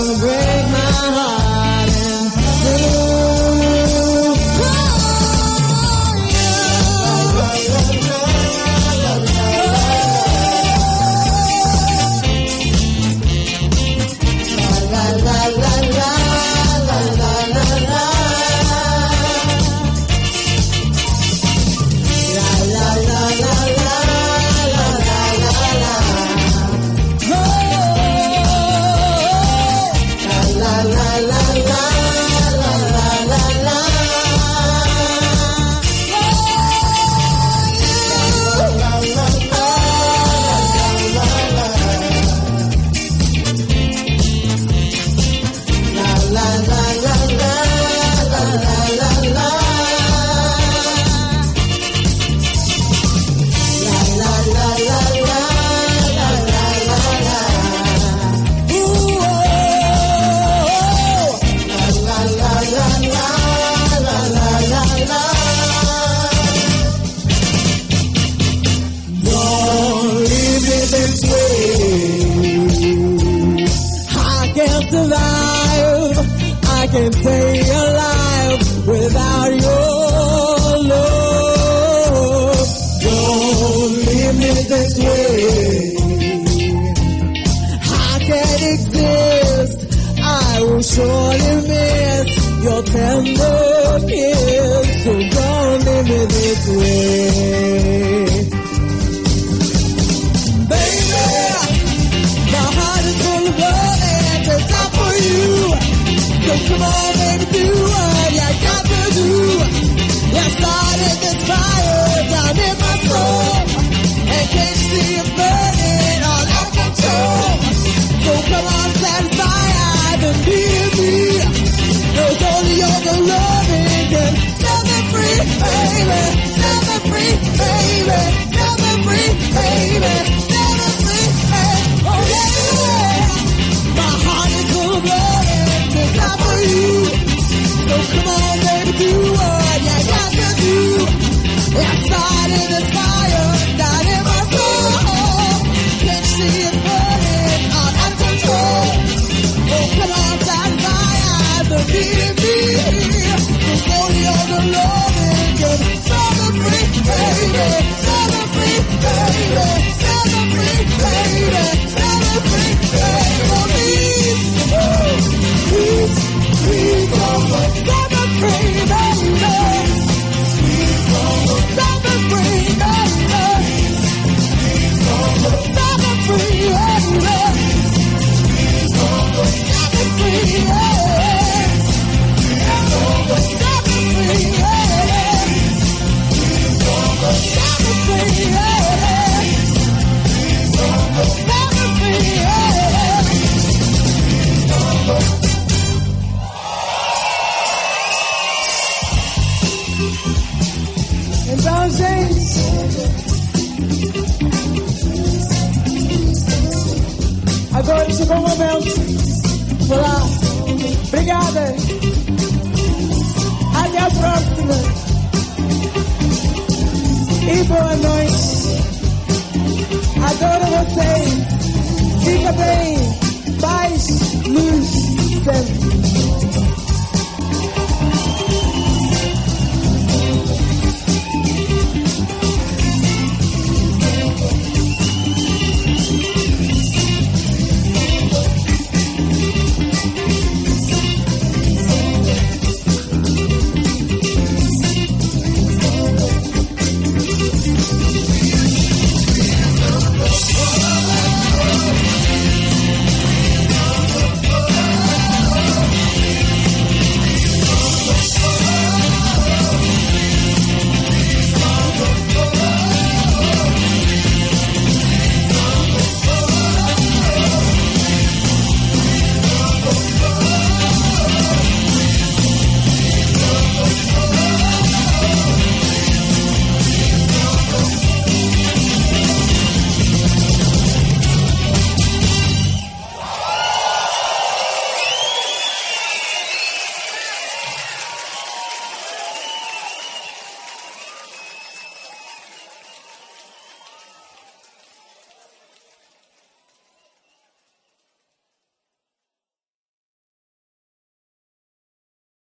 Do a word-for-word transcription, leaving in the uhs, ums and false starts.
Can't stay alive without your love. Don't leave me this way. I can't exist. I will surely miss your tender kiss. So don't leave me this way. Baby, my heart is full of love and it's out for you. So come on, baby, do what you got to do. You started this fire down in my soul, and can't see it burning all out of control. So come on, satisfy, I've been beating me. There's only your loving can set me free, baby. Set me free, baby. Set me free, baby. Set me free, baby. Oh yeah, my heart is full of love. It's not for you. So come on, baby, do what you got to do. I started this fire down in my soul. Can't see it burning out of control. Oh, come on, satisfy, I've been beating me. So only all the loving can set me free, baby. Set me free, baby. Set me free, baby. Set me free, baby. Oh, please, please, please, oh, set me free, baby. Set me free, baby. Set me free, baby. Set me free, baby. Set me free, baby. Set me free, baby. Set me free, baby. Entonces, agora chegou o momento. Olá, obrigada. Até a próxima. E boa noite. Adoro vocês. Fica bem. Paz, luz.